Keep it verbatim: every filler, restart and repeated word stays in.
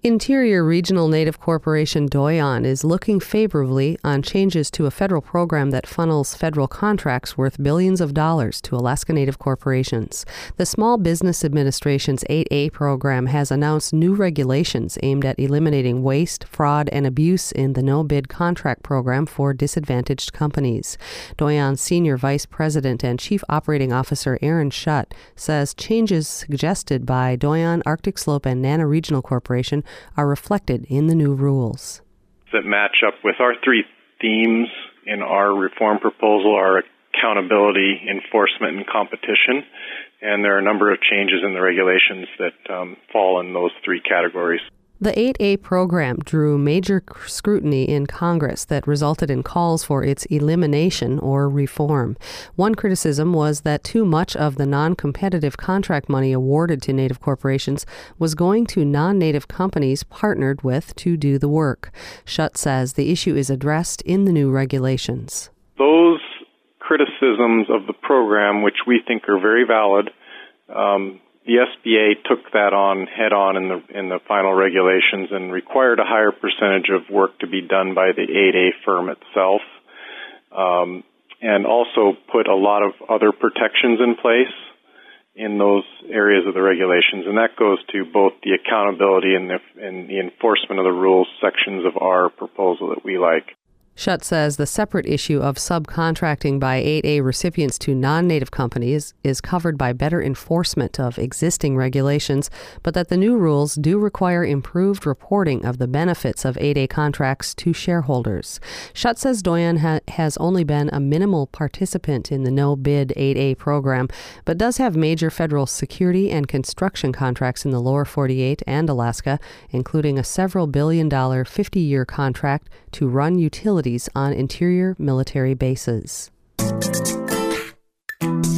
Interior Regional Native Corporation Doyon is looking favorably on changes to a federal program that funnels federal contracts worth billions of dollars to Alaska Native corporations. The Small Business Administration's eight A program has announced new regulations aimed at eliminating waste, fraud, and abuse in the no-bid contract program for disadvantaged companies. Doyon's Senior Vice President and Chief Operating Officer Aaron Schutt says changes suggested by Doyon, Arctic Slope, and Nana Regional Corporation are reflected in the new rules. That match up with our three themes in our reform proposal are accountability, enforcement, and competition. And there are a number of changes in the regulations that um, fall in those three categories. The eight A program drew major scrutiny in Congress that resulted in calls for its elimination or reform. One criticism was that too much of the non-competitive contract money awarded to Native corporations was going to non-Native companies partnered with to do the work. Schutt says the issue is addressed in the new regulations. Those criticisms of the program, which we think are very valid, um, the S B A took that on head on in the in the final regulations and required a higher percentage of work to be done by the eight A firm itself, um, and also put a lot of other protections in place in those areas of the regulations, and that goes to both the accountability and the, and the enforcement of the rules sections of our proposal that we like. Schutt says the separate issue of subcontracting by eight A recipients to non-Native companies is covered by better enforcement of existing regulations, but that the new rules do require improved reporting of the benefits of eight A contracts to shareholders. Schutt says Doyon ha- has only been a minimal participant in the no-bid eight A program, but does have major federal security and construction contracts in the lower forty-eight and Alaska, including a several billion dollar fifty-year contract to run utilities on interior military bases.